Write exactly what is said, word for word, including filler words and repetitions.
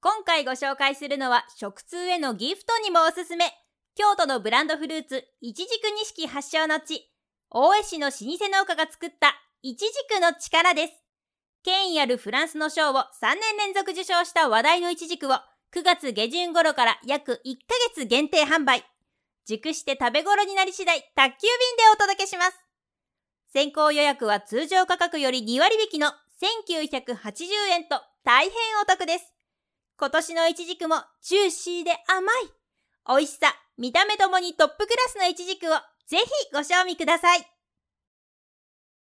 今回ご紹介するのは食通へのギフトにもおすすめ、京都のブランドフルーツいちじく錦発祥の地、大江市の老舗農家が作ったいちじくの力です。権威あるフランスの賞をさんねん連続受賞した話題のいちじくをくがつ下旬頃から約いっかげつ限定販売。熟して食べ頃になり次第宅急便でお届けします。先行予約は通常価格よりにわり引きのせんきゅうひゃくはちじゅうえんと大変お得です。今年のいちじくもジューシーで甘い。美味しさ、見た目ともにトップクラスのいちじくをぜひご賞味ください。